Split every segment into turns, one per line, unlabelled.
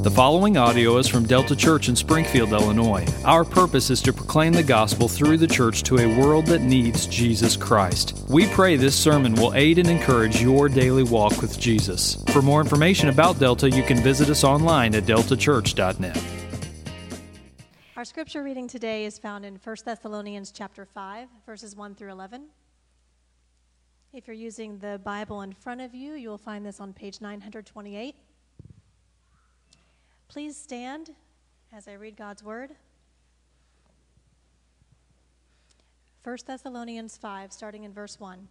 The following audio is from Delta Church in Springfield, Illinois. Our purpose is to proclaim the gospel through the church to a world that needs Jesus Christ. We pray this sermon will aid and encourage your daily walk with Jesus. For more information about Delta, you can visit us online at deltachurch.net.
Our scripture reading today is found in 1 Thessalonians chapter 5, verses 1 through 11. If you're using the Bible in front of you, you will find this on page 928. Please stand as I read God's word. 1 Thessalonians 5, starting in verse 1.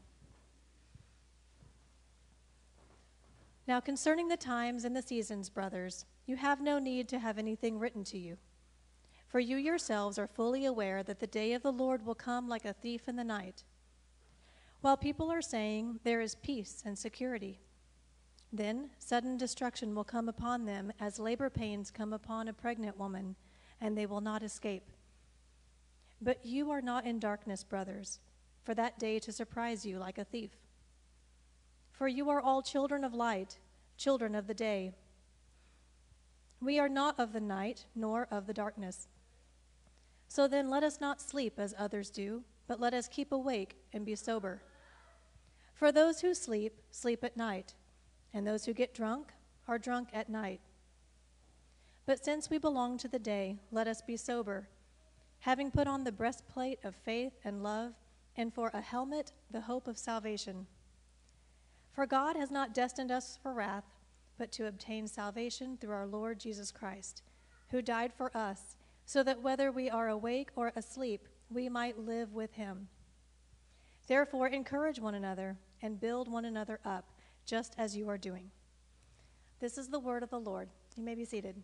Now concerning the times and the seasons, brothers, you have no need to have anything written to you. For you yourselves are fully aware that the day of the Lord will come like a thief in the night. While people are saying, there is peace and security, then sudden destruction will come upon them as labor pains come upon a pregnant woman, and they will not escape. But you are not in darkness, brothers, for that day to surprise you like a thief. For you are all children of light, children of the day. We are not of the night, nor of the darkness. So then let us not sleep as others do, but let us keep awake and be sober. For those who sleep, sleep at night, and those who get drunk are drunk at night. But since we belong to the day, let us be sober, having put on the breastplate of faith and love, and for a helmet the hope of salvation. For God has not destined us for wrath, but to obtain salvation through our Lord Jesus Christ, who died for us, so that whether we are awake or asleep, we might live with him. Therefore, encourage one another and build one another up, just as you are doing. This is the word of the Lord. You may be seated.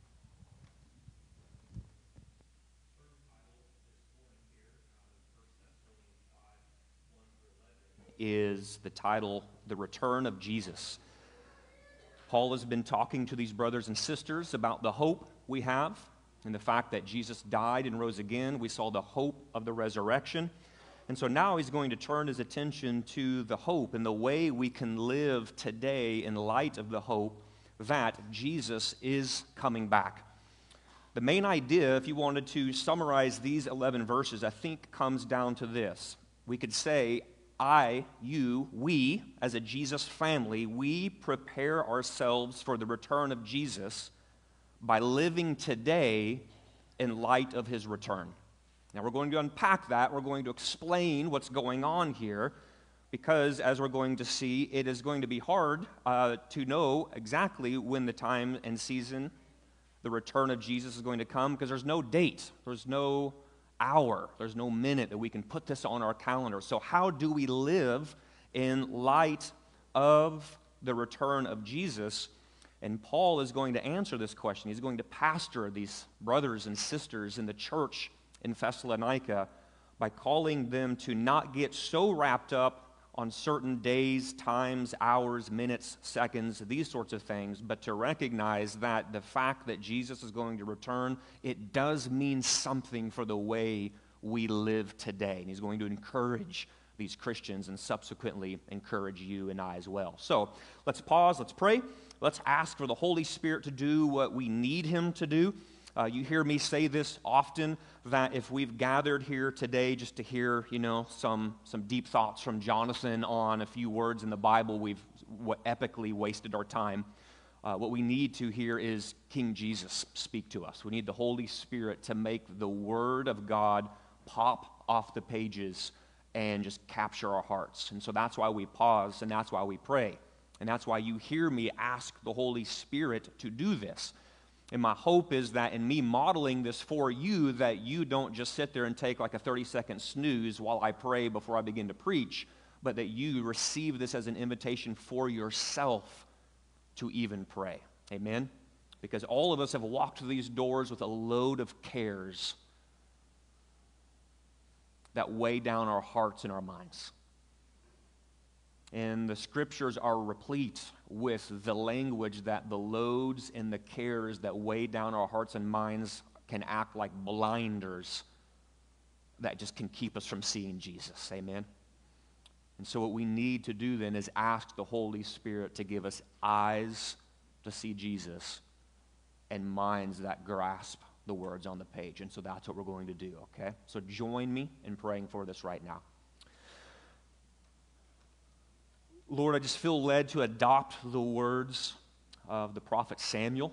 Is the title, The Return of Jesus. Paul has been talking to these brothers and sisters about the hope we have and the fact that Jesus died and rose again. We saw the hope of the resurrection. And so now he's going to turn his attention to the hope and the way we can live today in light of the hope that Jesus is coming back. The main idea, if you wanted to summarize these 11 verses, I think comes down to this. We could say, we, as a Jesus family, we prepare ourselves for the return of Jesus by living today in light of his return. Now, we're going to unpack that. We're going to explain what's going on here because, as we're going to see, it is going to be hard to know exactly when the time and season the return of Jesus is going to come because there's no date, there's no hour, there's no minute that we can put this on our calendar. So how do we live in light of the return of Jesus? And Paul is going to answer this question. He's going to pastor these brothers and sisters in the church in Thessalonica by calling them to not get so wrapped up on certain days, times, hours, minutes, seconds, these sorts of things, but to recognize that the fact that Jesus is going to return, it does mean something for the way we live today. And he's going to encourage these Christians and subsequently encourage you and I as well. So let's pause, let's pray, let's ask for the Holy Spirit to do what we need him to do. You hear me say this often, that if we've gathered here today just to hear, some deep thoughts from Jonathan on a few words in the Bible, we've epically wasted our time. What we need to hear is King Jesus speak to us. We need the Holy Spirit to make the Word of God pop off the pages and just capture our hearts. And so that's why we pause, and that's why we pray. And that's why you hear me ask the Holy Spirit to do this. And my hope is that in me modeling this for you, that you don't just sit there and take like a 30-second snooze while I pray before I begin to preach, but that you receive this as an invitation for yourself to even pray. Amen? Because all of us have walked through these doors with a load of cares that weigh down our hearts and our minds. And the scriptures are replete with the language that the loads and the cares that weigh down our hearts and minds can act like blinders that just can keep us from seeing Jesus. Amen? And so what we need to do then is ask the Holy Spirit to give us eyes to see Jesus and minds that grasp the words on the page. And so that's what we're going to do, okay? So join me in praying for this right now. Lord, I just feel led to adopt the words of the prophet Samuel.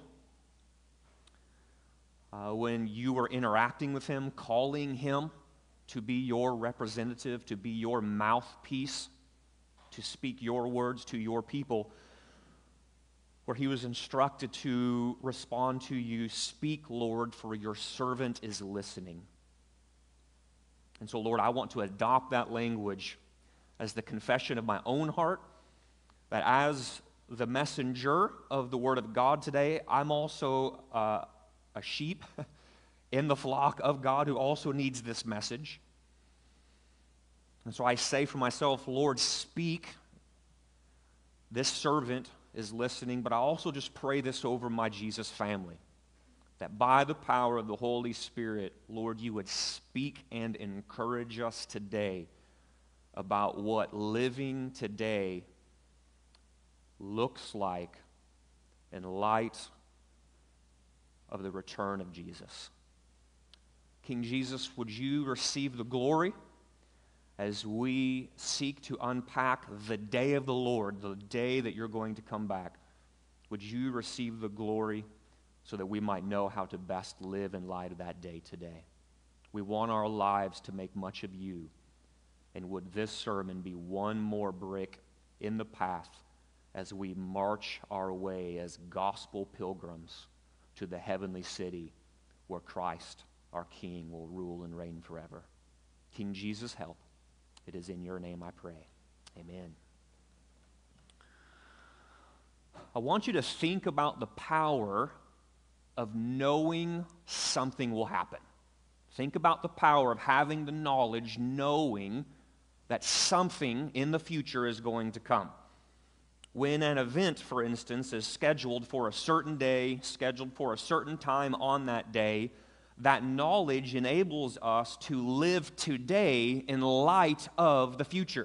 When you were interacting with him, calling him to be your representative, to be your mouthpiece, to speak your words to your people, where he was instructed to respond to you, "Speak, Lord, for your servant is listening." And so, Lord, I want to adopt that language as the confession of my own heart, that as the messenger of the Word of God today, I'm also a sheep in the flock of God who also needs this message. And so I say for myself, Lord, speak. This servant is listening, but I also just pray this over my Jesus family, that by the power of the Holy Spirit, Lord, you would speak and encourage us today about what living today looks like in light of the return of Jesus. King Jesus, would you receive the glory as we seek to unpack the day of the Lord, the day that you're going to come back? Would you receive the glory so that we might know how to best live in light of that day today? We want our lives to make much of you. And would this sermon be one more brick in the path as we march our way as gospel pilgrims to the heavenly city where Christ, our King, will rule and reign forever. King Jesus, help. It is in your name I pray. Amen. I want you to think about the power of knowing something will happen. Think about the power of having the knowledge, knowing that something in the future is going to come. When an event, for instance, is scheduled for a certain day, scheduled for a certain time on that day, that knowledge enables us to live today in light of the future.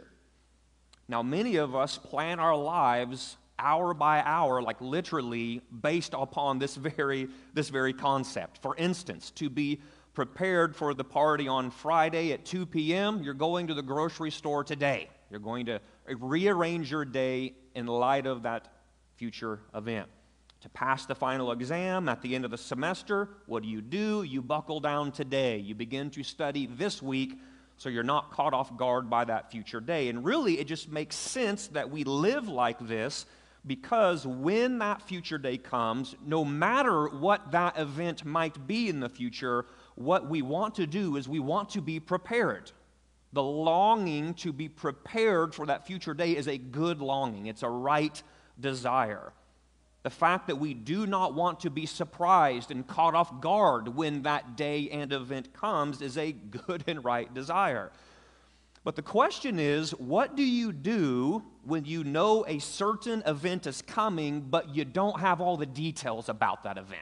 Now, many of us plan our lives hour by hour, like literally based upon this very concept. For instance, to be prepared for the party on Friday at 2 p.m., you're going to the grocery store today. You're going to rearrange your day in light of that future event. To pass the final exam at the end of the semester, what do? You buckle down today. You begin to study this week so you're not caught off guard by that future day. And really, it just makes sense that we live like this, because when that future day comes, no matter what that event might be in the future, what we want to do is we want to be prepared. The longing to be prepared for that future day is a good longing. It's a right desire. The fact that we do not want to be surprised and caught off guard when that day and event comes is a good and right desire. But the question is, what do you do when you know a certain event is coming, but you don't have all the details about that event?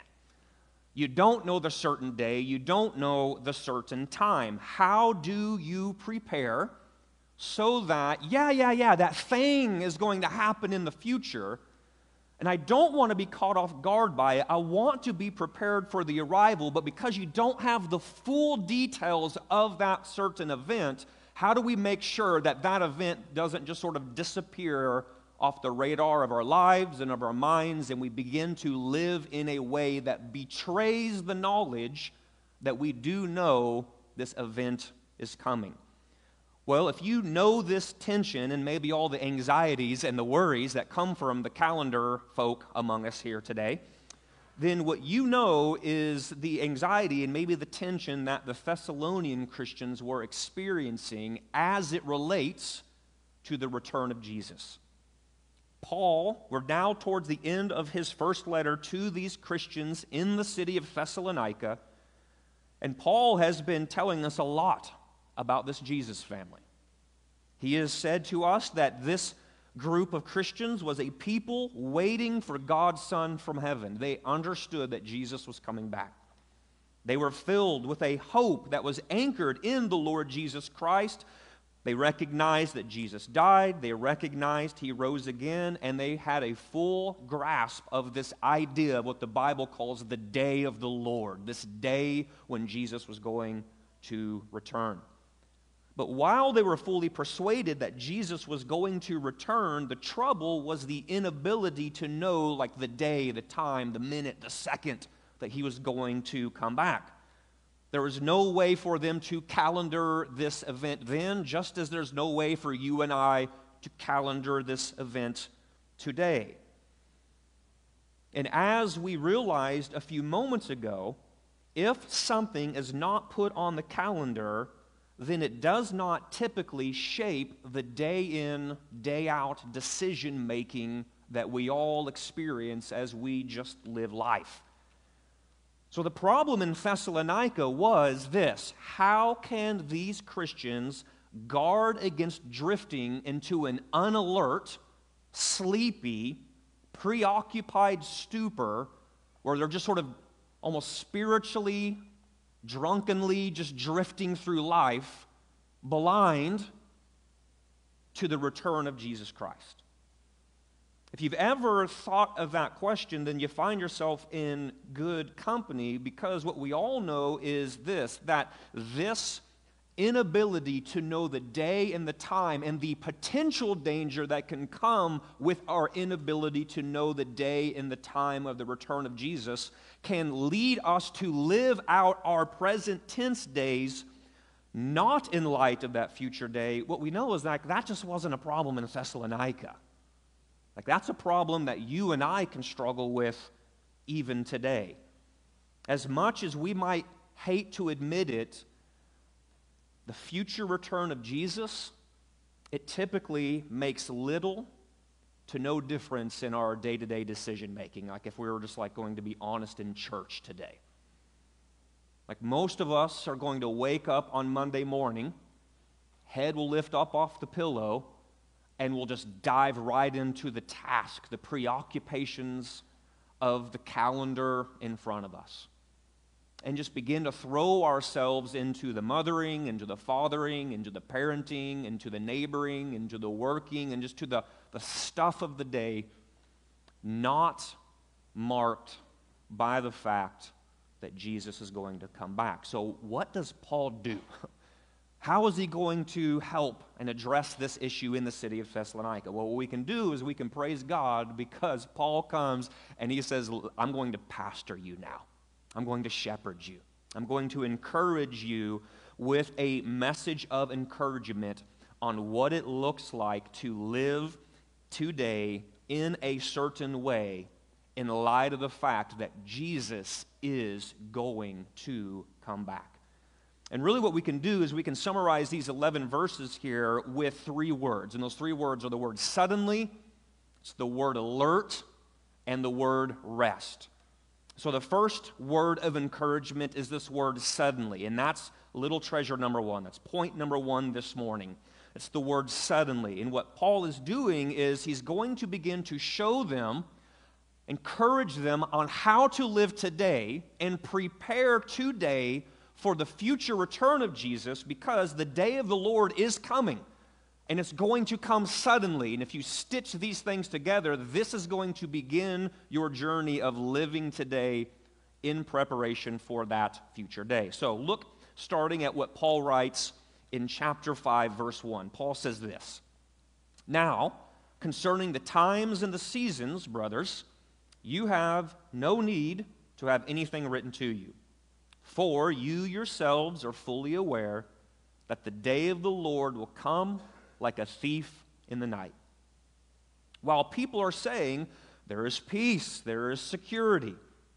You don't know the certain day, you don't know the certain time. How do you prepare so that, that thing is going to happen in the future, and I don't want to be caught off guard by it. I want to be prepared for the arrival, but because you don't have the full details of that certain event, how do we make sure that that event doesn't just sort of disappear off the radar of our lives and of our minds, and we begin to live in a way that betrays the knowledge that we do know this event is coming? Well, if you know this tension and maybe all the anxieties and the worries that come from the calendar folk among us here today, then what you know is the anxiety and maybe the tension that the Thessalonian Christians were experiencing as it relates to the return of Jesus. Paul, we're now towards the end of his first letter to these Christians in the city of Thessalonica, and Paul has been telling us a lot about this Jesus family. He has said to us that this group of Christians was a people waiting for God's Son from heaven. They understood that Jesus was coming back. They were filled with a hope that was anchored in the Lord Jesus Christ, They recognized that Jesus died, they recognized he rose again, and they had a full grasp of this idea of what the Bible calls the day of the Lord, this day when Jesus was going to return. But while they were fully persuaded that Jesus was going to return, the trouble was the inability to know, like, the day, the time, the minute, the second that he was going to come back. There was no way for them to calendar this event then, just as there's no way for you and I to calendar this event today. And as we realized a few moments ago, if something is not put on the calendar, then it does not typically shape the day in, day out decision making that we all experience as we just live life. So the problem in Thessalonica was this: how can these Christians guard against drifting into an unalert, sleepy, preoccupied stupor where they're just sort of almost spiritually, drunkenly just drifting through life, blind to the return of Jesus Christ? If you've ever thought of that question, then you find yourself in good company, because what we all know is this, that this inability to know the day and the time and the potential danger that can come with our inability to know the day and the time of the return of Jesus can lead us to live out our present tense days not in light of that future day. What we know is that just wasn't a problem in Thessalonica. Like, that's a problem that you and I can struggle with even today. As much as we might hate to admit it, the future return of Jesus, it typically makes little to no difference in our day-to-day decision making. Like, if we were just going to be honest in church today. Like, most of us are going to wake up on Monday morning, head will lift up off the pillow, and we'll just dive right into the task, the preoccupations of the calendar in front of us, and just begin to throw ourselves into the mothering, into the fathering, into the parenting, into the neighboring, into the working, and just to the stuff of the day, not marked by the fact that Jesus is going to come back. So what does Paul do? How is he going to help and address this issue in the city of Thessalonica? Well, what we can do is we can praise God, because Paul comes and he says, I'm going to pastor you now. I'm going to shepherd you. I'm going to encourage you with a message of encouragement on what it looks like to live today in a certain way in light of the fact that Jesus is going to come back. And really what we can do is we can summarize these 11 verses here with 3 words. And those 3 words are the word suddenly, it's the word alert, and the word rest. So the first word of encouragement is this word suddenly. And that's little treasure number 1. That's point number 1 this morning. It's the word suddenly. And what Paul is doing is he's going to begin to show them, encourage them on how to live today and prepare today for the future return of Jesus, because the day of the Lord is coming, and it's going to come suddenly. And if you stitch these things together, this is going to begin your journey of living today in preparation for that future day. So look, starting at what Paul writes in chapter 5, verse 1. Paul says this: "Now, concerning the times and the seasons, brothers, you have no need to have anything written to you. For you yourselves are fully aware that the day of the Lord will come like a thief in the night. While people are saying, 'There is peace, there is security,'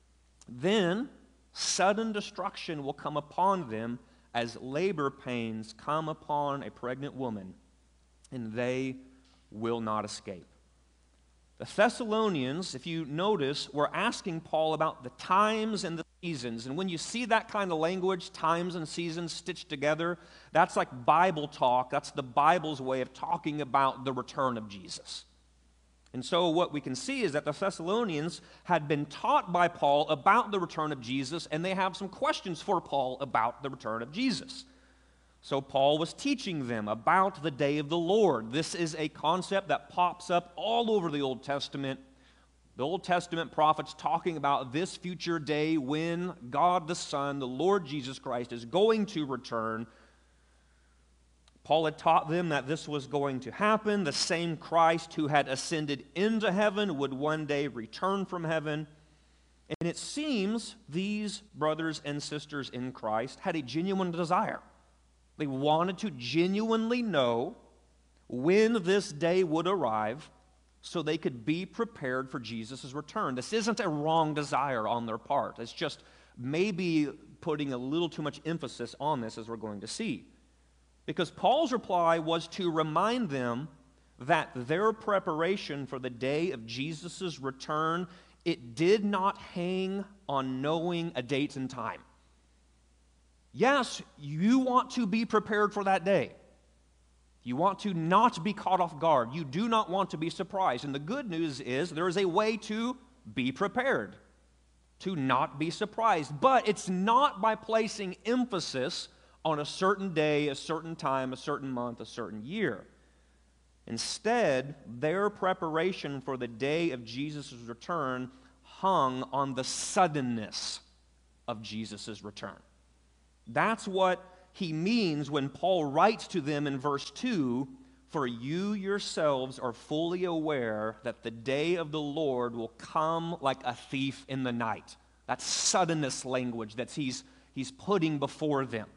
then sudden destruction will come upon them as labor pains come upon a pregnant woman, and they will not escape." The Thessalonians, if you notice, were asking Paul about the times and the seasons. And when you see that kind of language, times and seasons stitched together, that's like Bible talk. That's the Bible's way of talking about the return of Jesus. And so what we can see is that the Thessalonians had been taught by Paul about the return of Jesus, and they have some questions for Paul about the return of Jesus. So Paul was teaching them about the day of the Lord. This is a concept that pops up all over the Old Testament. The Old Testament prophets talking about this future day when God the Son, the Lord Jesus Christ, is going to return. Paul had taught them that this was going to happen. The same Christ who had ascended into heaven would one day return from heaven. And it seems these brothers and sisters in Christ had a genuine desire. They wanted to genuinely know when this day would arrive so they could be prepared for Jesus' return. This isn't a wrong desire on their part. It's just maybe putting a little too much emphasis on this, as we're going to see. Because Paul's reply was to remind them that their preparation for the day of Jesus' return, it did not hang on knowing a date and time. Yes, you want to be prepared for that day. You want to not be caught off guard. You do not want to be surprised. And the good news is there is a way to be prepared, to not be surprised. But it's not by placing emphasis on a certain day, a certain time, a certain month, a certain year. Instead, their preparation for the day of Jesus' return hung on the suddenness of Jesus' return. That's what he means when Paul writes to them in verse 2, "For you yourselves are fully aware that the day of the Lord will come like a thief in the night." That's suddenness language that he's putting before them.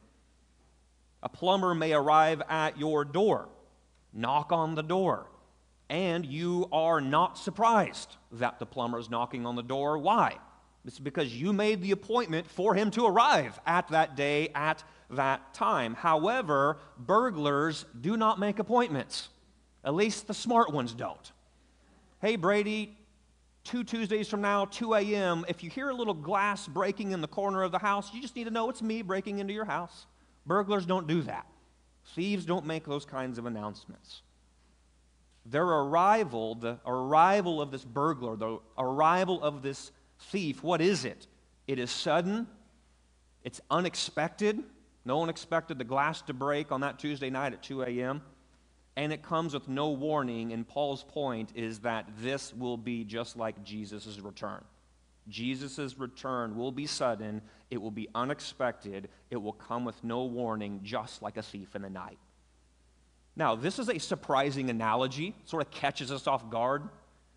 A plumber may arrive at your door, knock on the door, and you are not surprised that the plumber is knocking on the door. Why? It's because you made the appointment for him to arrive at that day, at that time. However, burglars do not make appointments. At least the smart ones don't. Hey, Brady, 2 Tuesdays from now, 2 a.m., if you hear a little glass breaking in the corner of the house, you just need to know it's me breaking into your house. Burglars don't do that. Thieves don't make those kinds of announcements. Their arrival, the arrival of this burglar, the arrival of this thief, what is it? It is sudden. It's unexpected. No one expected the glass to break on that Tuesday night at 2 a.m. And it comes with no warning. And Paul's point is that this will be just like Jesus' return. Jesus' return will be sudden. It will be unexpected. It will come with no warning, just like a thief in the night. Now, this is a surprising analogy. It sort of catches us off guard.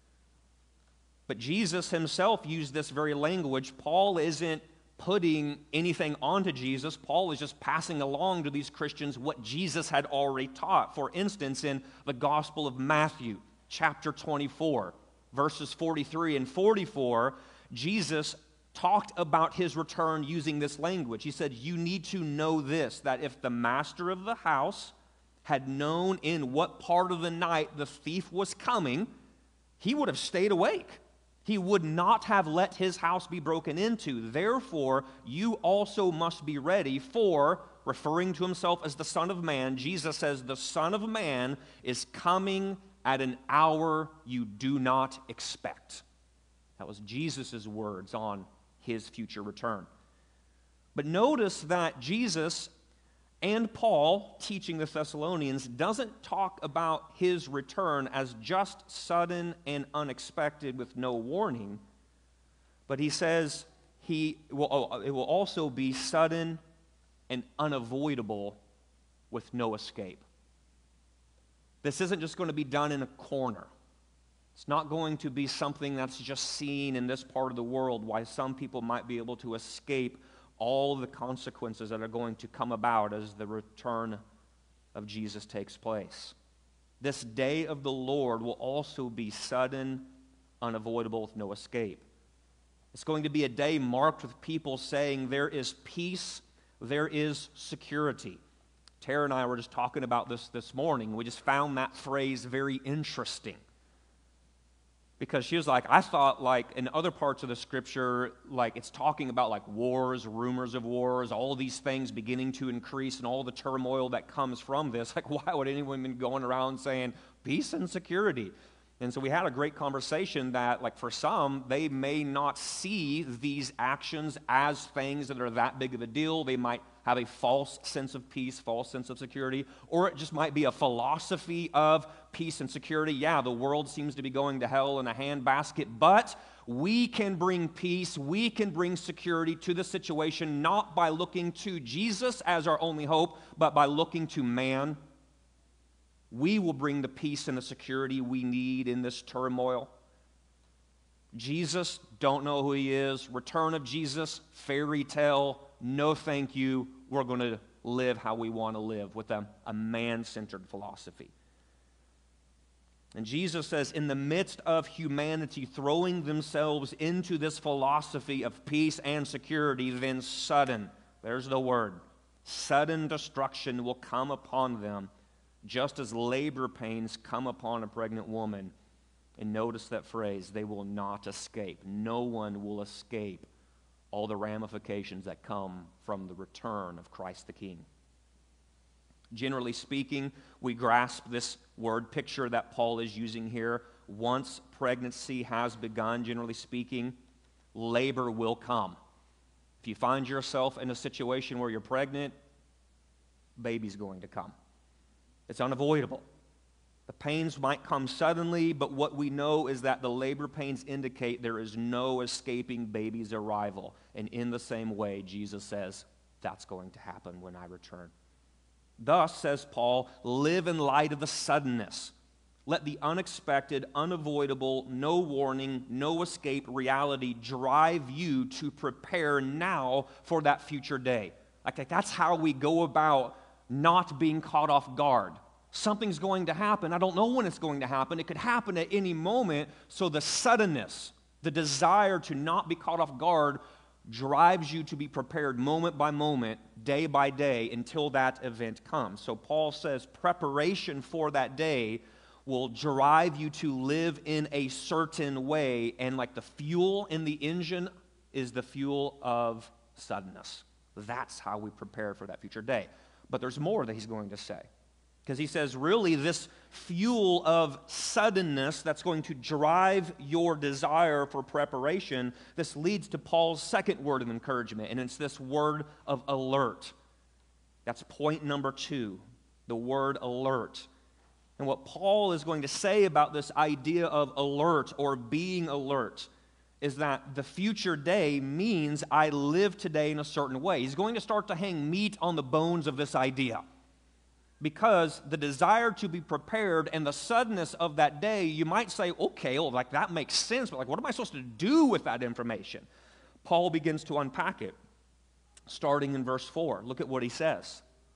But Jesus himself used this very language. Paul isn't putting anything onto Jesus. Paul is just passing along to these Christians what Jesus had already taught. For instance, in the Gospel of Matthew, chapter 24, verses 43 and 44, Jesus talked about his return using this language. He said, "You need to know this, that if the master of the house had known in what part of the night the thief was coming, he would have stayed awake. He would not have let his house be broken into. Therefore, you also must be ready, for," referring to himself as the Son of Man, Jesus says, "the Son of Man is coming at an hour you do not expect." That was Jesus' words on his future return. But notice that Jesus and Paul, teaching the Thessalonians, doesn't talk about his return as just sudden and unexpected with no warning, but he says it will also be sudden and unavoidable with no escape. This isn't just going to be done in a corner. It's not going to be something that's just seen in this part of the world, why some people might be able to escape all the consequences that are going to come about as the return of Jesus takes place. This day of the Lord will also be sudden, unavoidable, with no escape. It's going to be a day marked with people saying there is peace, there is security. Tara and I were just talking about this morning. We just found that phrase very interesting. Because she was like, I thought like in other parts of the scripture, like it's talking about like wars, rumors of wars, all these things beginning to increase and all the turmoil that comes from this. Like, why would anyone be going around saying peace and security? And so we had a great conversation that, like, for some, they may not see these actions as things that are that big of a deal. They might have a false sense of peace, false sense of security, or it just might be a philosophy of peace and security. Yeah, the world seems to be going to hell in a handbasket, but we can bring peace, we can bring security to the situation, not by looking to Jesus as our only hope, but by looking to man. We will bring the peace and the security we need in this turmoil. Jesus, don't know who he is. Return of Jesus, fairy tale, no thank you. We're going to live how we want to live with a man-centered philosophy. And Jesus says, in the midst of humanity throwing themselves into this philosophy of peace and security, then sudden, there's the word, sudden destruction will come upon them, just as labor pains come upon a pregnant woman. And notice that phrase, they will not escape. No one will escape all the ramifications that come from the return of Christ the King. Generally speaking, we grasp this word picture that Paul is using here. Once pregnancy has begun, generally speaking, labor will come. If you find yourself in a situation where you're pregnant, baby's going to come. It's unavoidable. The pains might come suddenly, but what we know is that the labor pains indicate there is no escaping baby's arrival. And in the same way, Jesus says, that's going to happen when I return. Thus, says Paul, live in light of the suddenness. Let the unexpected, unavoidable, no warning, no escape reality drive you to prepare now for that future day. Like that's how we go about not being caught off guard. Something's going to happen. I don't know when it's going to happen. It could happen at any moment. So the suddenness, the desire to not be caught off guard drives you to be prepared moment by moment, day by day, until that event comes. So Paul says preparation for that day will drive you to live in a certain way, and like the fuel in the engine is the fuel of suddenness. That's how we prepare for that future day. But there's more that he's going to say. Because he says, really, this fuel of suddenness that's going to drive your desire for preparation, this leads to Paul's second word of encouragement, and it's this word of alert. That's point number 2, the word alert. And what Paul is going to say about this idea of alert or being alert is that the future day means I live today in a certain way. He's going to start to hang meat on the bones of this idea. Because the desire to be prepared and the suddenness of that day, you might say, okay, well, like that makes sense, but like what am I supposed to do with that information? Paul begins to unpack it, starting in verse 4. Look at what he says.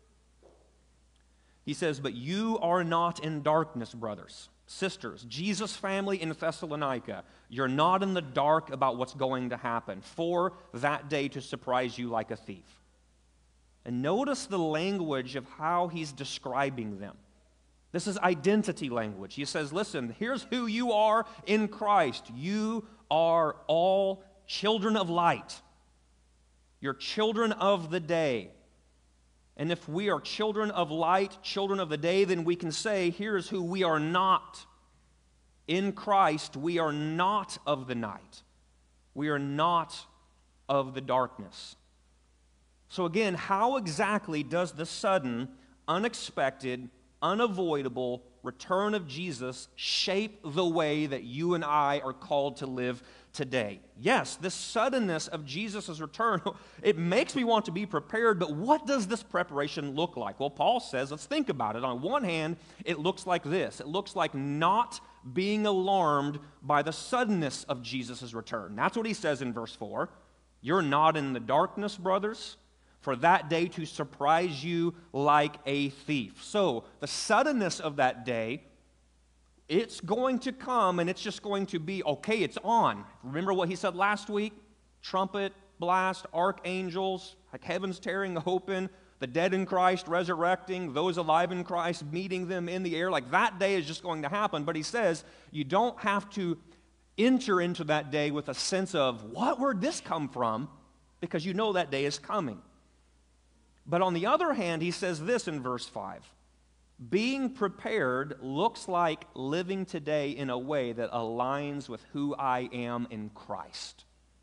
He says, but you are not in darkness, brothers, sisters, Jesus' family in Thessalonica. You're not in the dark about what's going to happen for that day to surprise you like a thief. And notice the language of how he's describing them. This is identity language. He says, listen, here's who you are in Christ. You are all children of light. You're children of the day. And if we are children of light, children of the day, then we can say, here's who we are not. In Christ, we are not of the night. We are not of the darkness. So again, how exactly does the sudden, unexpected, unavoidable return of Jesus shape the way that you and I are called to live today? Yes, this suddenness of Jesus' return, it makes me want to be prepared, but what does this preparation look like? Well, Paul says, let's think about it. On one hand, it looks like this. It looks like not being alarmed by the suddenness of Jesus' return. That's what he says in verse 4. You're not in the darkness, brothers, for that day to surprise you like a thief. So, the suddenness of that day, it's going to come and it's just going to be, okay, it's on. Remember what he said last week? Trumpet, blast, archangels, like heaven's tearing open, the dead in Christ resurrecting, those alive in Christ meeting them in the air. Like that day is just going to happen. But he says you don't have to enter into that day with a sense of, what, where'd this come from? Because you know that day is coming. But on the other hand, he says this in verse 5. Being prepared looks like living today in a way that aligns with who I am in Christ.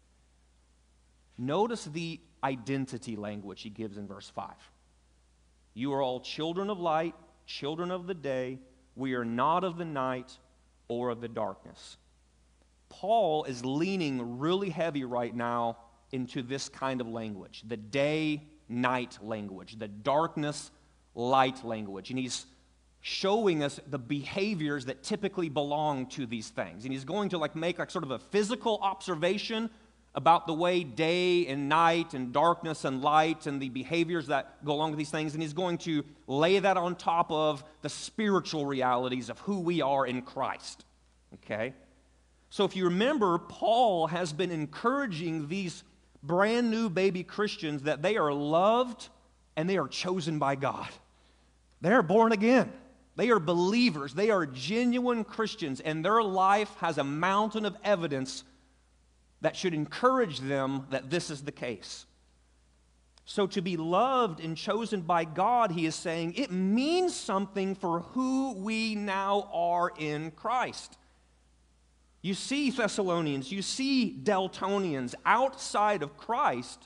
Notice the identity language he gives in verse 5. You are all children of light, children of the day. We are not of the night or of the darkness. Paul is leaning really heavy right now into this kind of language, the day-night language, the darkness-light language. And he's showing us the behaviors that typically belong to these things. And he's going to make sort of a physical observation about the way day and night and darkness and light and the behaviors that go along with these things. And he's going to lay that on top of the spiritual realities of who we are in Christ. Okay? So if you remember, Paul has been encouraging these brand new baby Christians that they are loved and they are chosen by God. They are born again. They are believers. They are genuine Christians, and their life has a mountain of evidence that should encourage them that this is the case. So to be loved and chosen by God, he is saying, it means something for who we now are in Christ. You see Thessalonians, you see Deltonians outside of Christ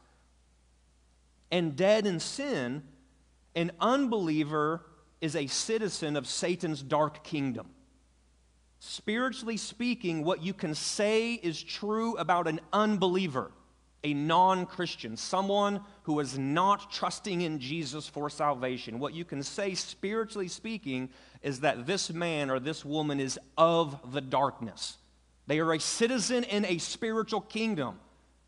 and dead in sin. An unbeliever is a citizen of Satan's dark kingdom. Spiritually speaking, what you can say is true about an unbeliever, a non-Christian, someone who is not trusting in Jesus for salvation. What you can say, spiritually speaking, is that this man or this woman is of the darkness. They are a citizen in a spiritual kingdom.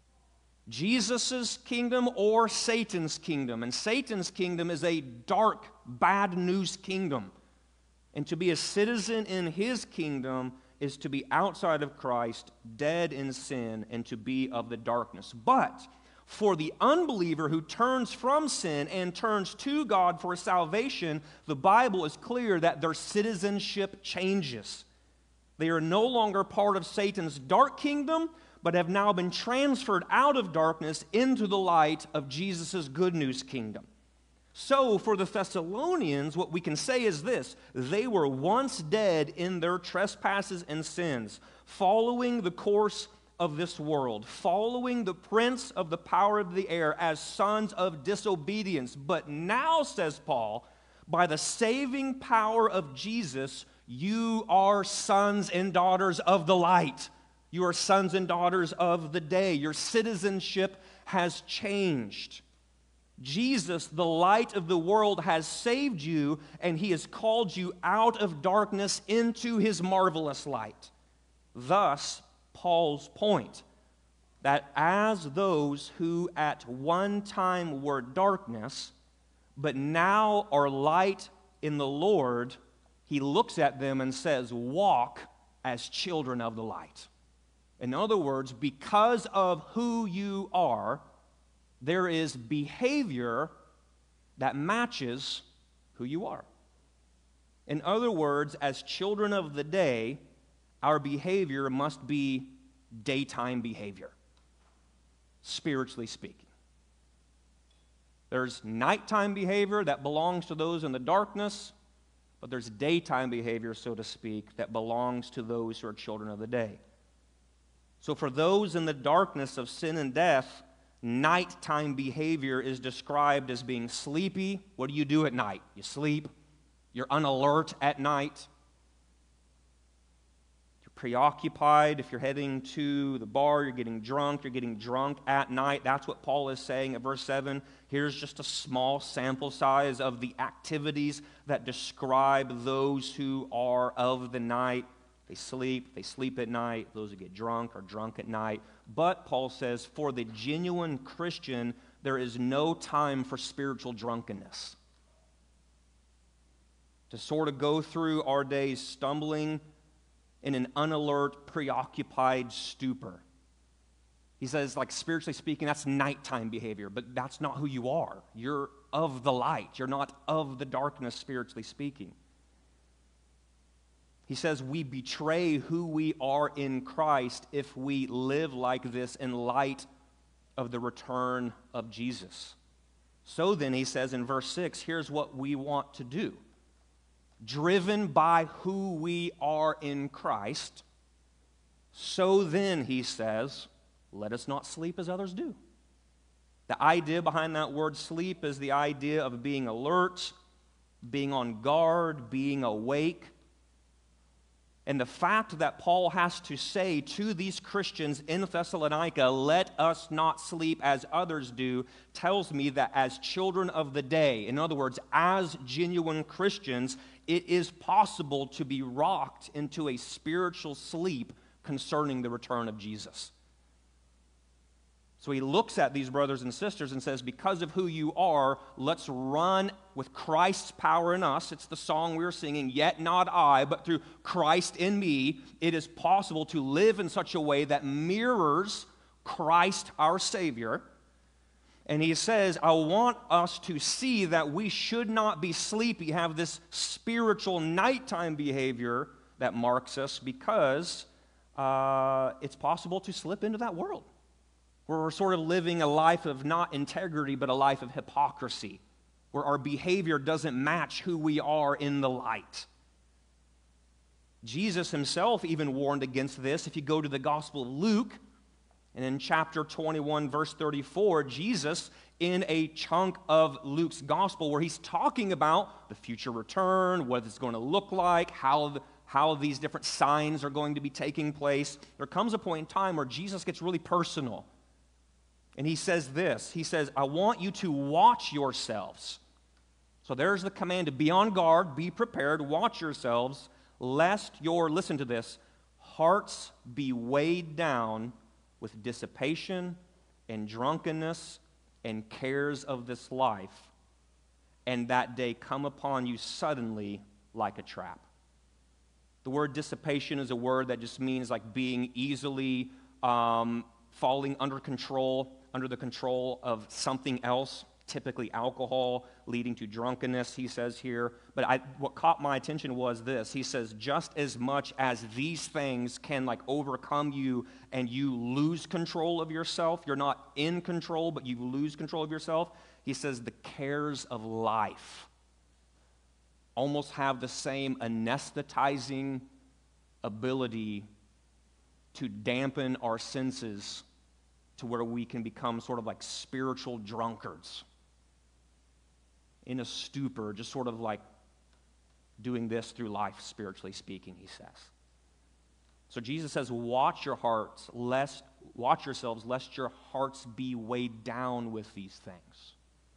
Jesus' kingdom or Satan's kingdom. And Satan's kingdom is a dark, bad news kingdom. And to be a citizen in his kingdom is to be outside of Christ, dead in sin, and to be of the darkness. But for the unbeliever who turns from sin and turns to God for salvation, the Bible is clear that their citizenship changes. They are no longer part of Satan's dark kingdom, but have now been transferred out of darkness into the light of Jesus' good news kingdom. So for the Thessalonians, what we can say is this: they were once dead in their trespasses and sins, following the course of this world, following the prince of the power of the air as sons of disobedience. But now, says Paul, by the saving power of Jesus, you are sons and daughters of the light. You are sons and daughters of the day. Your citizenship has changed. Jesus, the light of the world, has saved you, and he has called you out of darkness into his marvelous light. Thus, Paul's point, that as those who at one time were darkness, but now are light in the Lord, he looks at them and says, walk as children of the light. In other words, because of who you are, there is behavior that matches who you are. In other words, as children of the day, our behavior must be daytime behavior, spiritually speaking. There's nighttime behavior that belongs to those in the darkness, but there's daytime behavior, so to speak, that belongs to those who are children of the day. So for those in the darkness of sin and death, nighttime behavior is described as being sleepy. What do you do at night? You sleep. You're unalert at night. You're preoccupied. If you're heading to the bar, you're getting drunk at night. That's what Paul is saying at verse 7. Here's just a small sample size of the activities that describe those who are of the night. They sleep at night. Those who get drunk are drunk at night. But, Paul says, for the genuine Christian, there is no time for spiritual drunkenness. To sort of go through our days stumbling in an unalert, preoccupied stupor. He says, spiritually speaking, that's nighttime behavior, but that's not who you are. You're of the light. You're not of the darkness, spiritually speaking. He says we betray who we are in Christ if we live like this in light of the return of Jesus. So then, he says in verse 6, here's what we want to do. driven by who we are in Christ. So then, he says, let us not sleep as others do. The idea behind that word sleep is the idea of being alert, being on guard, being awake. And the fact that Paul has to say to these Christians in Thessalonica, let us not sleep as others do, tells me that as children of the day, in other words, as genuine Christians, it is possible to be rocked into a spiritual sleep concerning the return of Jesus. So he looks at these brothers and sisters and says, because of who you are, let's run with Christ's power in us. It's the song we were singing, yet not I, but through Christ in me, it is possible to live in such a way that mirrors Christ our Savior. And he says, I want us to see that we should not be sleepy, have this spiritual nighttime behavior that marks us, because it's possible to slip into that world, where we're sort of living a life of not integrity, but a life of hypocrisy, where our behavior doesn't match who we are in the light. Jesus himself even warned against this. If you go to the Gospel of Luke, and in chapter 21, verse 34, Jesus, in a chunk of Luke's Gospel, where he's talking about the future return, what it's going to look like, how these different signs are going to be taking place, there comes a point in time where Jesus gets really personal. And he says this, he says, I want you to watch yourselves. So there's the command to be on guard, be prepared, watch yourselves, lest your, listen to this, hearts be weighed down with dissipation and drunkenness and cares of this life, and that day come upon you suddenly like a trap. The word dissipation is a word that just means like being easily falling under the control of something else, typically alcohol, leading to drunkenness, he says here. But what caught my attention was this. He says, just as much as these things can like overcome you and you lose control of yourself, you're not in control, but you lose control of yourself, he says the cares of life almost have the same anesthetizing ability to dampen our senses to where we can become sort of like spiritual drunkards in a stupor, just sort of like doing this through life, spiritually speaking, he says. So Jesus says, watch yourselves, lest your hearts be weighed down with these things.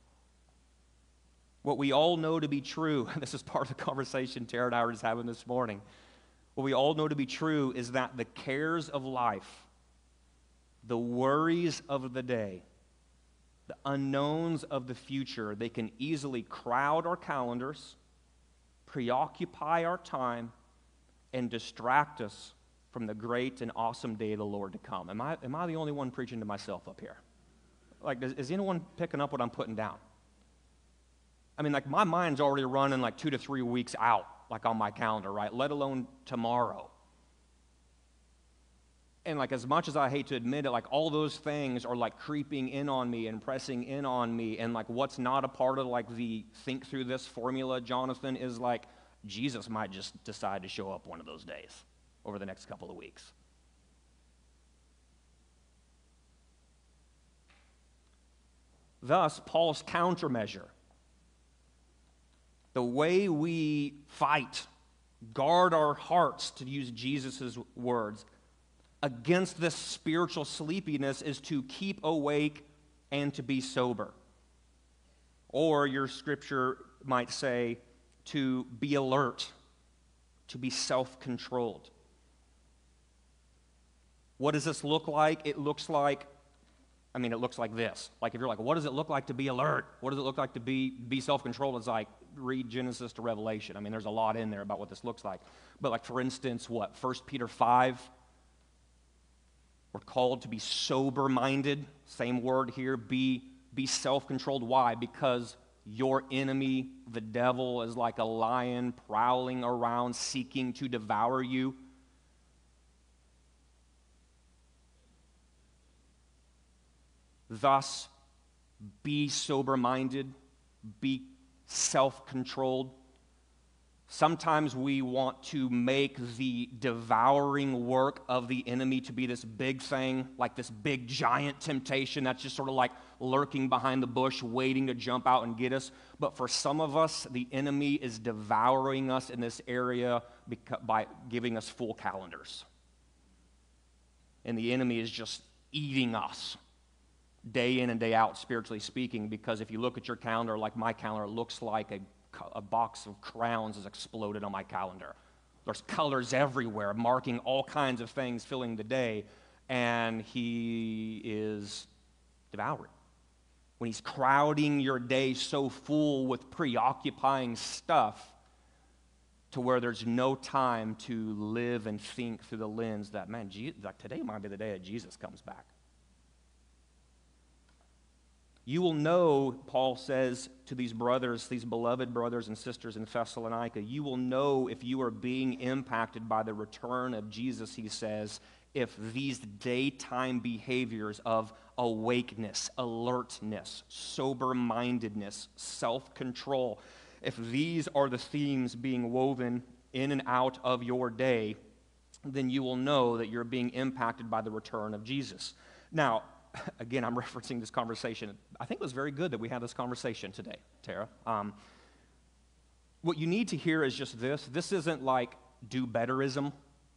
What we all know to be true, this is part of the conversation Tara and I were just having this morning, what we all know to be true is that the cares of life, the worries of the day, the unknowns of the future, they can easily crowd our calendars, preoccupy our time, and distract us from the great and awesome day of the Lord to come. Am I the only one preaching to myself up here? Like, is anyone picking up what I'm putting down? I mean, like, my mind's already running like 2 to 3 weeks out, like on my calendar, right? Let alone tomorrow. And like, as much as I hate to admit it, like all those things are like creeping in on me and pressing in on me. And like, what's not a part of like the think through this formula, Jonathan, is like Jesus might just decide to show up one of those days over the next couple of weeks. Thus, Paul's countermeasure, the way we fight, guard our hearts, to use Jesus' words, against this spiritual sleepiness is to keep awake and to be sober. Or your scripture might say to be alert, to be self-controlled. What does this look like? It looks like this. Like if you're like, what does it look like to be alert? What does it look like to be self-controlled? It's like, read Genesis to Revelation. I mean, there's a lot in there about what this looks like. But like, for instance, 1 Peter 5, we're called to be sober-minded. Same word here, be self-controlled. Why? Because your enemy, the devil, is like a lion prowling around seeking to devour you. Thus, be sober-minded, be self-controlled. Sometimes we want to make the devouring work of the enemy to be this big thing, like this big giant temptation that's just sort of like lurking behind the bush, waiting to jump out and get us. But for some of us, the enemy is devouring us in this area by giving us full calendars. And the enemy is just eating us day in and day out, spiritually speaking, because if you look at your calendar, like my calendar, it looks like a box of crowns has exploded on my calendar. There's colors everywhere, marking all kinds of things, filling the day, and he is devouring. When he's crowding your day so full with preoccupying stuff to where there's no time to live and think through the lens that, man, like today might be the day that Jesus comes back. You will know, Paul says to these brothers, these beloved brothers and sisters in Thessalonica, you will know if you are being impacted by the return of Jesus, he says, if these daytime behaviors of awakeness, alertness, sober-mindedness, self-control, if these are the themes being woven in and out of your day, then you will know that you're being impacted by the return of Jesus. Now, again, I'm referencing this conversation. I think it was very good that we had this conversation today, Tara. What you need to hear is just this. This isn't like do-betterism.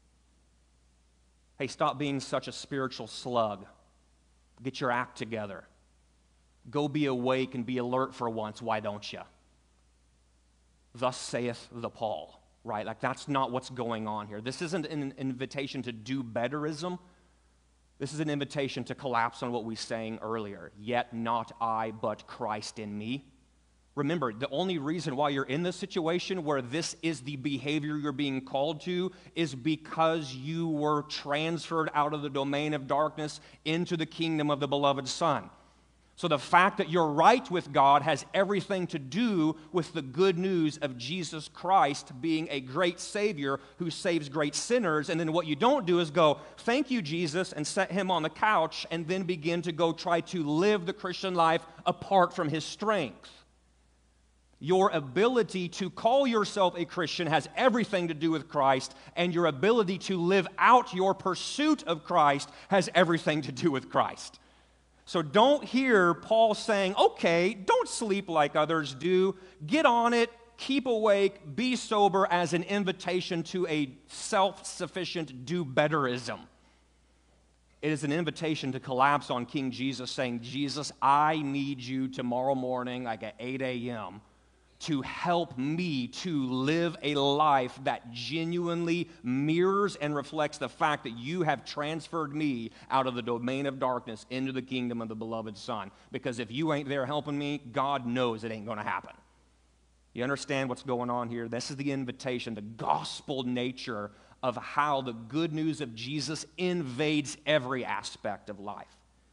Hey, stop being such a spiritual slug. Get your act together. Go be awake and be alert for once. Why don't you? Thus saith the Paul, right? Like that's not what's going on here. This isn't an invitation to do-betterism. This is an invitation to collapse on what we sang earlier. Yet not I, but Christ in me. Remember, the only reason why you're in this situation where this is the behavior you're being called to is because you were transferred out of the domain of darkness into the kingdom of the beloved Son. So the fact that you're right with God has everything to do with the good news of Jesus Christ being a great Savior who saves great sinners. And then what you don't do is go, thank you, Jesus, and set him on the couch and then begin to go try to live the Christian life apart from his strength. Your ability to call yourself a Christian has everything to do with Christ, and your ability to live out your pursuit of Christ has everything to do with Christ. So don't hear Paul saying, okay, don't sleep like others do. Get on it, keep awake, be sober as an invitation to a self-sufficient do-betterism. It is an invitation to collapse on King Jesus saying, Jesus, I need you tomorrow morning like at 8 a.m. to help me to live a life that genuinely mirrors and reflects the fact that you have transferred me out of the domain of darkness into the kingdom of the beloved Son. Because if you ain't there helping me, God knows it ain't going to happen. You understand what's going on here? This is the invitation, the gospel nature of how the good news of Jesus invades every aspect of life.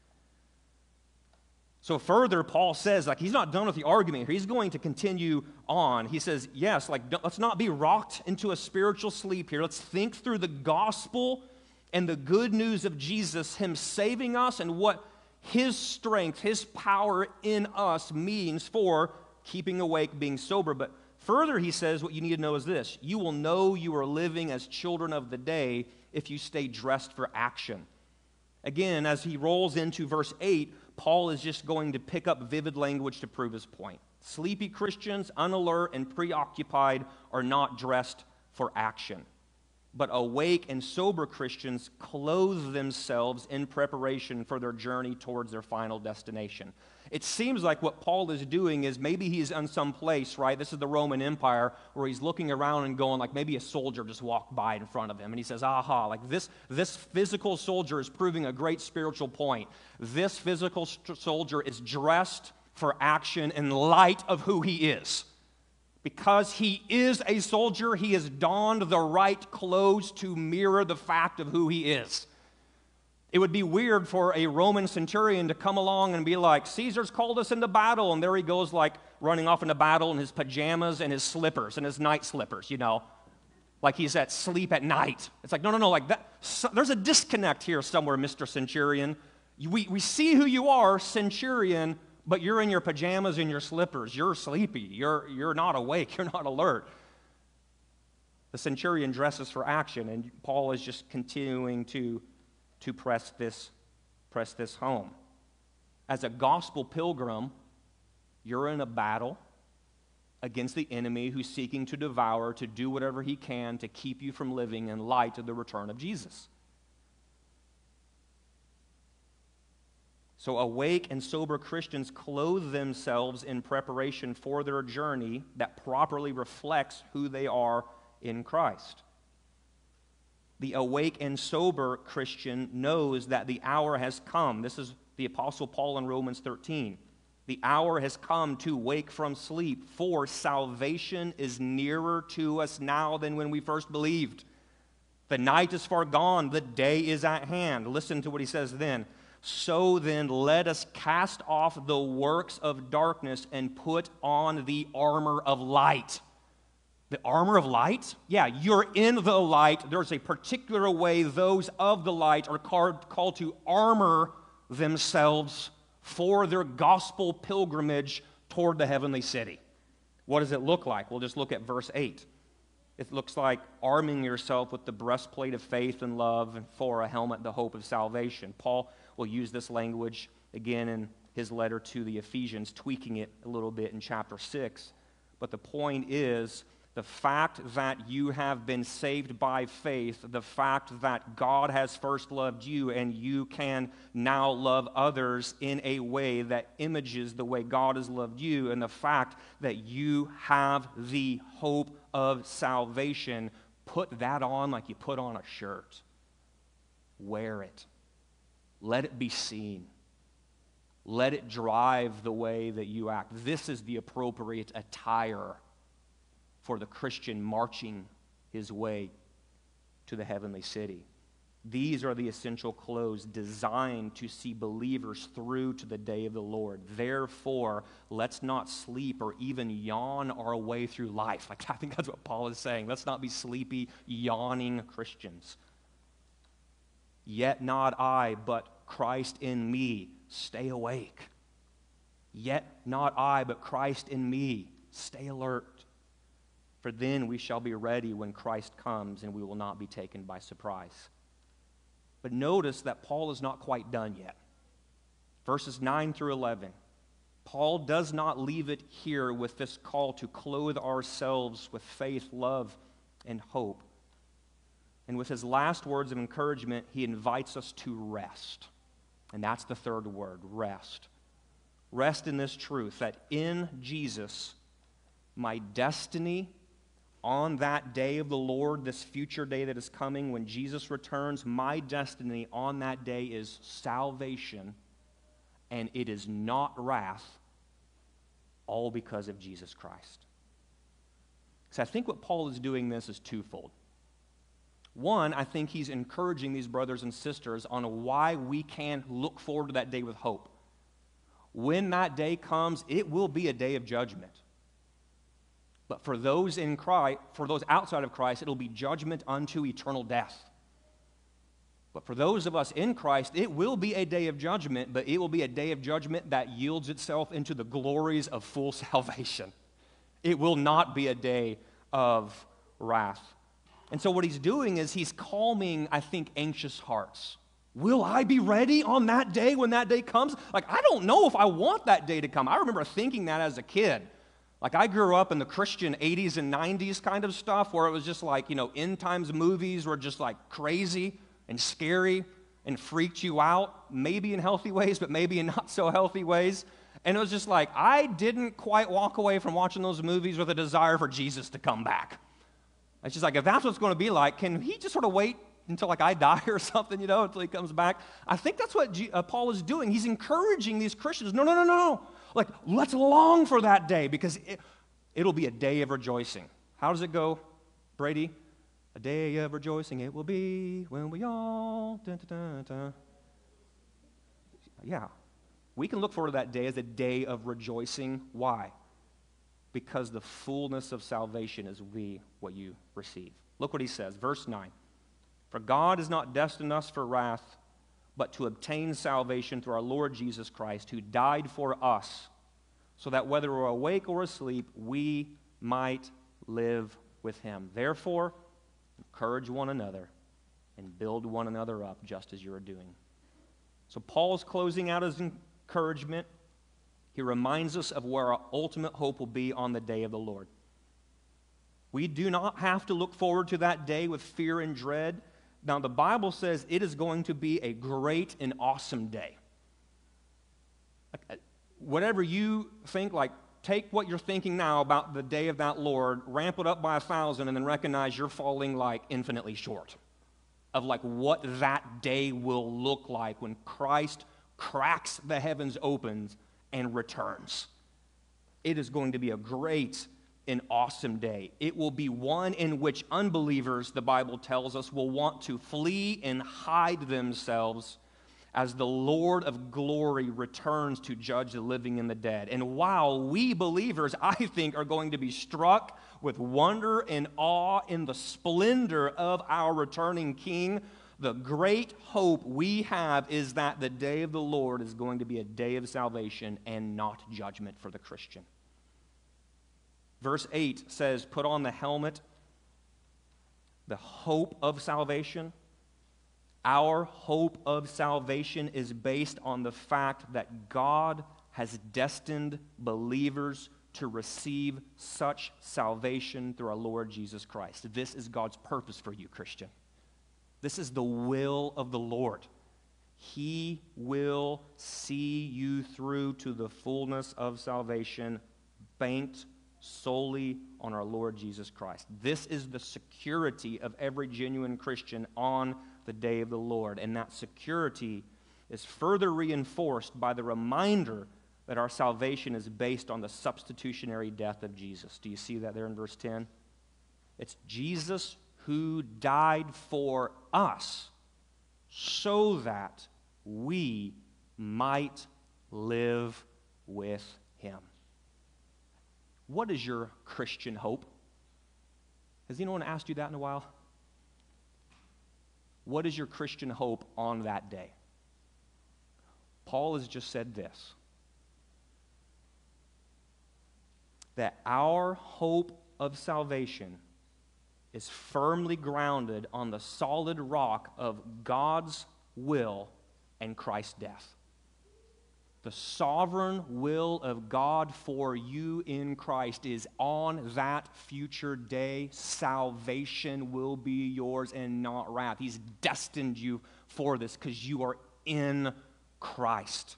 So further, Paul says, like, he's not done with the argument here. He's going to continue on. He says, yes, like, let's not be rocked into a spiritual sleep here. Let's think through the gospel and the good news of Jesus, him saving us, and what his strength, his power in us means for keeping awake, being sober. But further, he says, what you need to know is this. You will know you are living as children of the day if you stay dressed for action. Again, as he rolls into verse 8, Paul is just going to pick up vivid language to prove his point. Sleepy Christians, unalert and preoccupied, are not dressed for action. But awake and sober Christians clothe themselves in preparation for their journey towards their final destination. It seems like what Paul is doing is maybe he's in some place, right? This is the Roman Empire, where he's looking around and going, like maybe a soldier just walked by in front of him, and he says, aha, like this physical soldier is proving a great spiritual point. This physical soldier is dressed for action in light of who he is. Because he is a soldier, he has donned the right clothes to mirror the fact of who he is. It would be weird for a Roman centurion to come along and be like, Caesar's called us into battle, and there he goes like running off into battle in his pajamas and his slippers and his night slippers, you know, like he's at sleep at night. It's like, no, like that. So, there's a disconnect here somewhere, Mr. Centurion. We see who you are, centurion, but you're in your pajamas and your slippers. You're sleepy. You're not awake. You're not alert. The centurion dresses for action, and Paul is just continuing to press this home. As a gospel pilgrim, you're in a battle against the enemy who's seeking to devour, to do whatever he can to keep you from living in light of the return of Jesus. So awake and sober Christians clothe themselves in preparation for their journey that properly reflects who they are in Christ. The awake and sober Christian knows that the hour has come. This is the Apostle Paul in Romans 13. The hour has come to wake from sleep, for salvation is nearer to us now than when we first believed. The night is far gone, the day is at hand. Listen to what he says then. So then let us cast off the works of darkness and put on the armor of light. The armor of light? Yeah, you're in the light. There's a particular way those of the light are called to armor themselves for their gospel pilgrimage toward the heavenly city. What does it look like? We'll just look at verse 8. It looks like arming yourself with the breastplate of faith and love, and for a helmet, the hope of salvation. Paul will use this language again in his letter to the Ephesians, tweaking it a little bit in chapter 6. But the point is, the fact that you have been saved by faith, the fact that God has first loved you and you can now love others in a way that images the way God has loved you, and the fact that you have the hope of salvation, put that on like you put on a shirt. Wear it. Let it be seen. Let it drive the way that you act. This is the appropriate attire for the Christian marching his way to the heavenly city. These are the essential clothes designed to see believers through to the day of the Lord. Therefore, let's not sleep or even yawn our way through life. Like, I think that's what Paul is saying. Let's not be sleepy, yawning Christians. Yet not I, but Christ in me. Stay awake. Yet not I, but Christ in me. Stay alert. For then we shall be ready when Christ comes, and we will not be taken by surprise. But notice that Paul is not quite done yet. Verses 9 through 11. Paul does not leave it here with this call to clothe ourselves with faith, love, and hope. And with his last words of encouragement, he invites us to rest. And that's the third word, rest. Rest in this truth that in Jesus, my destiny on that day of the Lord, this future day that is coming when Jesus returns, my destiny on that day is salvation, and it is not wrath, all because of Jesus Christ. So I think what Paul is doing this is twofold. One, I think he's encouraging these brothers and sisters on why we can look forward to that day with hope. When that day comes, it will be a day of judgment. But for those in Christ, for those outside of Christ, it'll be judgment unto eternal death. But for those of us in Christ, it will be a day of judgment, but it will be a day of judgment that yields itself into the glories of full salvation. It will not be a day of wrath. And so what he's doing is he's calming, I think, anxious hearts. Will I be ready on that day when that day comes? Like, I don't know if I want that day to come. I remember thinking that as a kid. Like, I grew up in the Christian 80s and 90s kind of stuff where it was just like, end times movies were just like crazy and scary and freaked you out, maybe in healthy ways, but maybe in not so healthy ways. And it was just like, I didn't quite walk away from watching those movies with a desire for Jesus to come back. It's just like, if that's what it's going to be like, can he just sort of wait until like I die or something, until he comes back? I think that's what Paul is doing. He's encouraging these Christians, no. Like, let's long for that day because it'll be a day of rejoicing. How does it go, Brady? A day of rejoicing it will be when we all... Dun, dun, dun, dun. Yeah, we can look forward to that day as a day of rejoicing. Why? Because the fullness of salvation is what you receive. Look what he says, verse 9. For God has not destined us for wrath, but to obtain salvation through our Lord Jesus Christ, who died for us, so that whether we're awake or asleep, we might live with him. Therefore, Encourage one another and build one another up just as you are doing. So Paul's closing out his encouragement. He reminds us of where our ultimate hope will be on the day of the Lord. We do not have to look forward to that day with fear and dread. Now, the Bible says it is going to be a great and awesome day. Whatever you think, like, take what you're thinking now about the day of that Lord, ramp it up by 1,000, and then recognize you're falling, like, infinitely short of, like, what that day will look like when Christ cracks the heavens open and returns. It is going to be a great and awesome day. It will be one in which unbelievers, the Bible tells us, will want to flee and hide themselves as the Lord of glory returns to judge the living and the dead. And while we believers, I think, are going to be struck with wonder and awe in the splendor of our returning King, the great hope we have is that the day of the Lord is going to be a day of salvation and not judgment for the Christian. Verse 8 says, put on the helmet, the hope of salvation. Our hope of salvation is based on the fact that God has destined believers to receive such salvation through our Lord Jesus Christ. This is God's purpose for you, Christian. This is the will of the Lord. He will see you through to the fullness of salvation, banked solely on our Lord Jesus Christ. This is the security of every genuine Christian on the day of the Lord. And that security is further reinforced by the reminder that our salvation is based on the substitutionary death of Jesus. Do you see that there in verse 10? It's Jesus who died for us so that we might live with him. What is your Christian hope? Has anyone asked you that in a while? What is your Christian hope on that day? Paul has just said this, that our hope of salvation is firmly grounded on the solid rock of God's will and Christ's death. The sovereign will of God for you in Christ is on that future day. Salvation will be yours and not wrath. He's destined you for this because you are in Christ.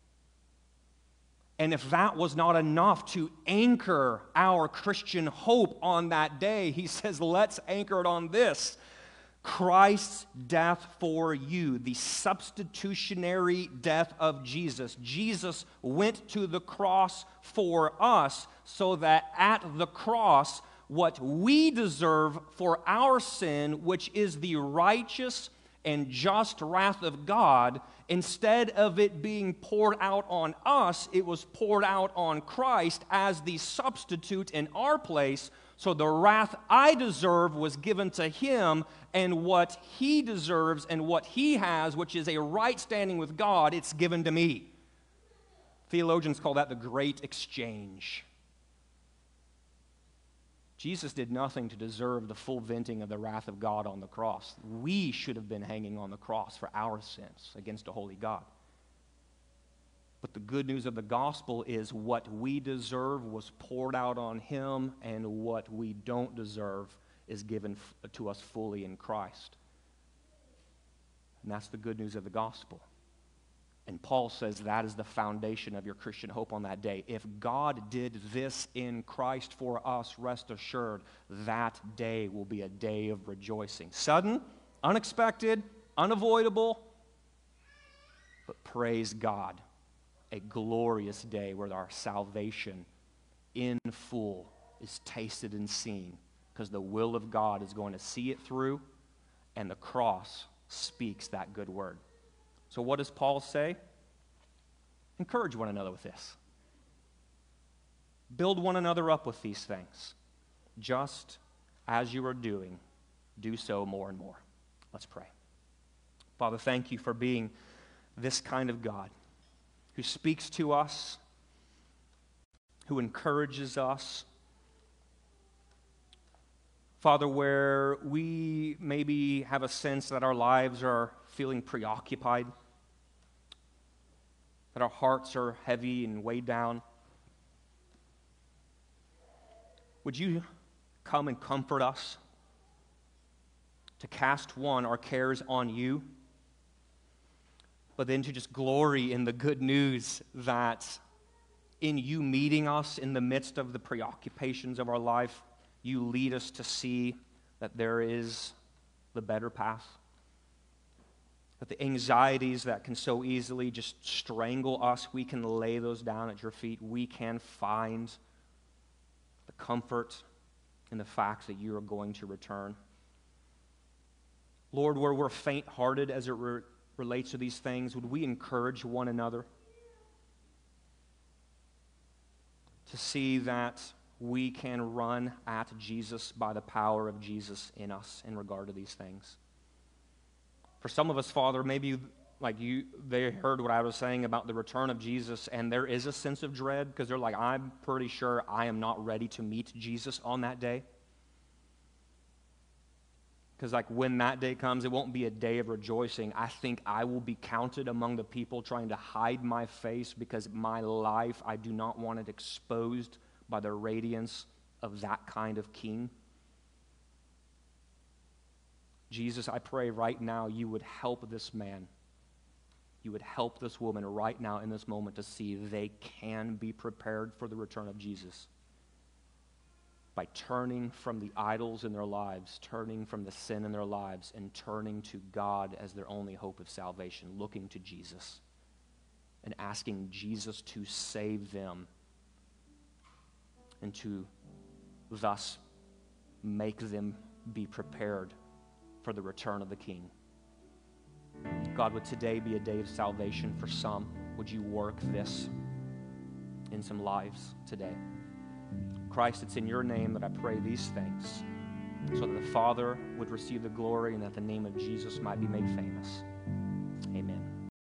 And if that was not enough to anchor our Christian hope on that day, he says, let's anchor it on this. Christ's death for you, the substitutionary death of Jesus. Jesus went to the cross for us so that at the cross, what we deserve for our sin, which is the righteous and just wrath of God, instead of it being poured out on us, it was poured out on Christ as the substitute in our place. So the wrath I deserve was given to him, and what he deserves and what he has, which is a right standing with God, it's given to me. Theologians call that the great exchange. Jesus did nothing to deserve the full venting of the wrath of God on the cross. We should have been hanging on the cross for our sins against a holy God. But the good news of the gospel is what we deserve was poured out on him, and what we don't deserve is given to us fully in Christ. And that's the good news of the gospel. And Paul says that is the foundation of your Christian hope on that day. If God did this in Christ for us, rest assured, that day will be a day of rejoicing. Sudden, unexpected, unavoidable, but praise God, a glorious day where our salvation in full is tasted and seen, because the will of God is going to see it through, and the cross speaks that good word. So what does Paul say? Encourage one another with this. Build one another up with these things. Just as you are doing, do so more and more. Let's pray. Father, thank you for being this kind of God who speaks to us, who encourages us, Father, where we maybe have a sense that our lives are feeling preoccupied, that our hearts are heavy and weighed down, would you come and comfort us to cast, one, our cares on you, but then to just glory in the good news that in you meeting us in the midst of the preoccupations of our life, you lead us to see that there is the better path, that the anxieties that can so easily just strangle us, we can lay those down at your feet. We can find the comfort in the fact that you are going to return. Lord, where we're faint-hearted as it relates to these things, would we encourage one another to see that we can run at Jesus by the power of Jesus in us in regard to these things? For some of us, Father, maybe they heard what I was saying about the return of Jesus, and there is a sense of dread because they're like, I'm pretty sure I am not ready to meet Jesus on that day. Because when that day comes, it won't be a day of rejoicing. I think I will be counted among the people trying to hide my face because my life, I do not want it exposed by the radiance of that kind of king. Jesus, I pray right now you would help this man. You would help this woman right now in this moment to see they can be prepared for the return of Jesus by turning from the idols in their lives, turning from the sin in their lives, and turning to God as their only hope of salvation, looking to Jesus and asking Jesus to save them and to thus make them be prepared for the return of the King. God, would today be a day of salvation for some? Would you work this in some lives today? Christ, it's in your name that I pray these things so that the Father would receive the glory and that the name of Jesus might be made famous.